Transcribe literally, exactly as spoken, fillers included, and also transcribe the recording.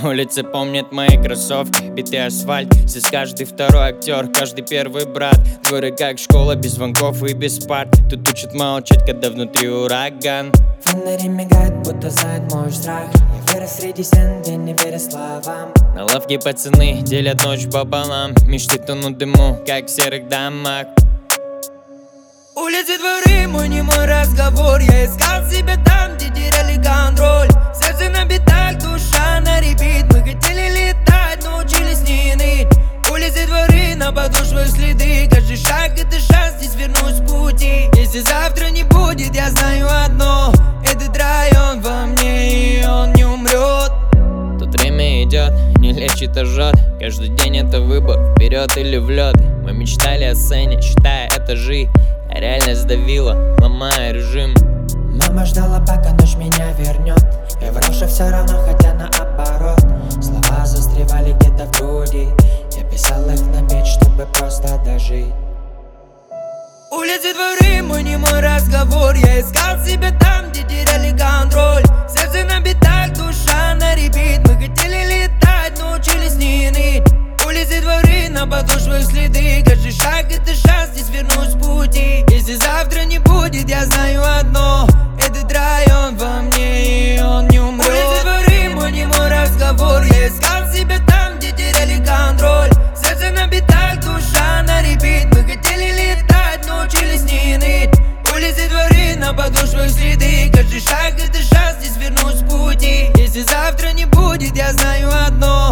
Улицы помнят мои кроссовки, битый асфальт. Здесь каждый второй актер, каждый первый брат. Горы как школа, без звонков и без парт. Тут учат молчать, когда внутри ураган. Фонари мигают, будто знают мой страх. Я вырос среди стен, где не верю словам. На лавке пацаны делят ночь пополам. Мечты тонут в дыму, как в серых домах. Улицы, дворы, мой не мой разговор. Я искал себя там, где теряли контроль. Сердце на битах, душа на репит. Мы хотели летать, но учились не ныть. Улицы, дворы, на подошвах следы. Каждый шаг это шанс, здесь вернусь с пути. Если завтра не будет, я знаю одно: этот район во мне, и он не умрет. Тут время идет, не лечит, а жжет. Каждый день это выбор, вперед или в лед. Мы мечтали о сцене, считая этажи, а реальность давила, ломая режим. Мама ждала, пока ночь меня вернет. Я врал, все равно, хотя наоборот. Слова застревали где-то в груди. Я писал их на печь, чтобы просто дожить. Улицы, дворы, мой не мой разговор. Я искал себя там, где теряли контроль. Сердце на битах, душа на репит. Мы хотели летать, но учились не ныть. Улицы, дворы, на подошвах следы. Каждый шаг это шанс, здесь вернусь с пути. Если завтра не будет, я знаю одно: этот район во мне, и он не умрет. Улицы, дворы, мой не мой разговор. Я искал себя там, где теряли контроль. Сердце на битах, душа на репит. Мы хотели летать, но учились не ныть. Улицы, дворы, на подошвах следы. Каждый шаг это шанс, здесь вернусь с пути. Если завтра не будет, я знаю одно: